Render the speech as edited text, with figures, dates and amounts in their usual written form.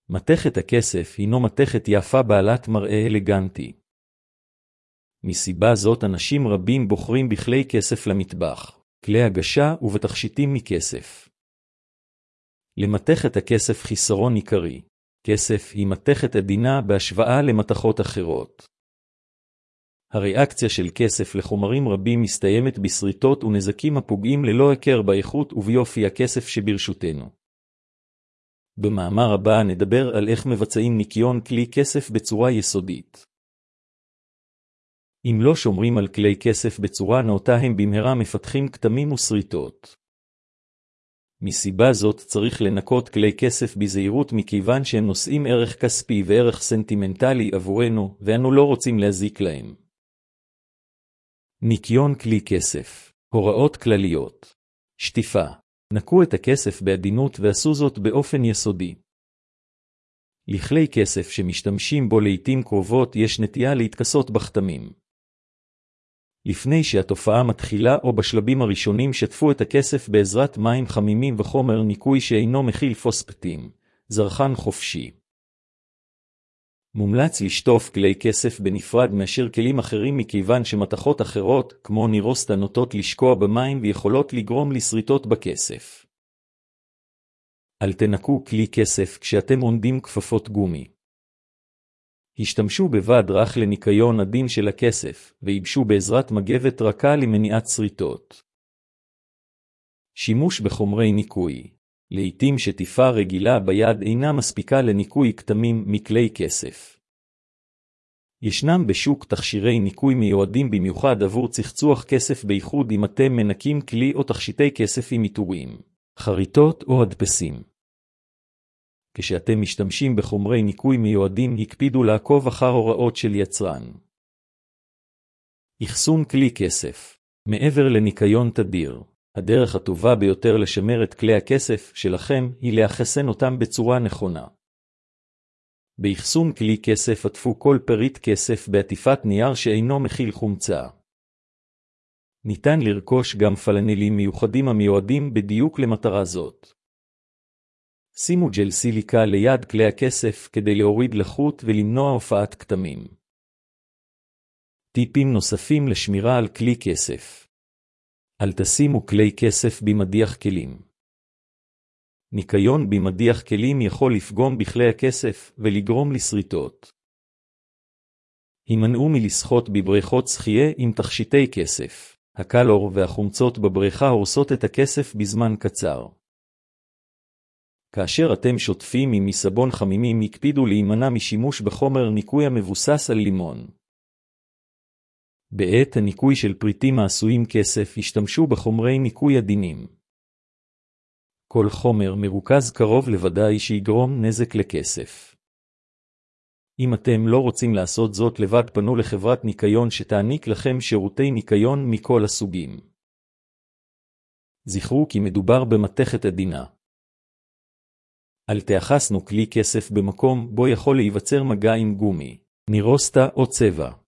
מתכת הכסף הינו מתכת יפה בעלת מראה אלגנטי. מסיבה זאת אנשים רבים בוחרים בכלי כסף למטבח, כלי הגשה ובתכשיטים מכסף. למתכת הכסף חיסרון עיקרי. כסף היא מתכת עדינה בהשוואה למתכות אחרות. הריאקציה של כסף לחומרים רבים מסתיימת בסריטות ונזקים הפוגעים ללא הכר באיכות וביופי הכסף שברשותנו. במאמר הבא נדבר על איך מבצעים ניקיון כלי כסף בצורה יסודית. אם לא שומרים על כלי כסף בצורה נאותה הם במהרה מפתחים כתמים וסריטות. מסיבה זאת צריך לנקות כלי כסף בזהירות מכיוון שהם נושאים ערך כספי וערך סנטימנטלי עבורנו ואנו לא רוצים להזיק להם. ניקיון כלי כסף. הוראות כלליות. שטיפה. נקו את הכסף בעדינות ועשו זאת באופן יסודי. לכלי כסף שמשתמשים בו לעתים קרובות יש נטייה להתכסות בכתמים. לפני שהתופעה מתחילה או בשלבים הראשונים שטפו את הכסף בעזרת מים חמימים וחומר ניקוי שאינו מכיל פוספטים, זרחן חופשי. מומלץ לשטוף כלי כסף בנפרד מאשר כלים אחרים מכיוון שמתכות אחרות, כמו נירוסטה נוטות לשקוע במים ויכולות לגרום לסריטות בכסף. אל תנקו כלי כסף כשאתם עונדים כפפות גומי. השתמשו בבד רך לניקיון עדין של הכסף, וייבשו בעזרת מגבת רכה למניעת סריטות. שימוש בחומרי ניקוי. לעתים שטיפה רגילה ביד אינה מספיקה לניקוי כתמים מכלי כסף. ישנם בשוק תכשירי ניקוי מיועדים במיוחד עבור צחצוח כסף בייחוד אם אתם מנקים כלי או תכשיטי כסף עם עיטורים, חריטות או הדפסים. כשאתם משתמשים בחומרי ניקוי מיועדים הקפידו לעקוב אחר הוראות של יצרן. אחסון כלי כסף. מעבר לניקיון תדיר, הדרך הטובה ביותר לשמר את כלי הכסף שלכם היא לאחסן אותם בצורה נכונה. באחסון כלי כסף עטפו כל פריט כסף בעטיפת נייר שאינו מכיל חומצה. ניתן לרכוש גם פלנלים מיוחדים המיועדים בדיוק למטרה זאת. שימו ג'ל סיליקה ליד כלי הכסף כדי להוריד לחות ולמנוע הופעת כתמים. טיפים נוספים לשמירה על כלי כסף. אל תשימו כלי כסף במדיח כלים. ניקיון במדיח כלים יכול לפגום בכלי הכסף ולגרום לסריטות. הימנעו מלשחות בבריכות שחייה עם תכשיטי כסף. הקלור והחומצות בבריכה הורסות את הכסף בזמן קצר. כאשר אתם שוטפים עם מסבון חמימים הקפידו להימנע משימוש בחומר ניקוי המבוסס על לימון. בעת הניקוי של פריטים העשויים כסף השתמשו בחומרי ניקוי עדינים. כל חומר מרוכז קרוב לוודאי שיגרום נזק לכסף. אם אתם לא רוצים לעשות זאת לבד פנו לחברת ניקיון שתעניק לכם שירותי ניקיון מכל הסוגים. זכרו כי מדובר במתכת עדינה. אל תאחסנו כלי כסף במקום בו יכול להיווצר מגע עם גומי, נירוסטה או צבע.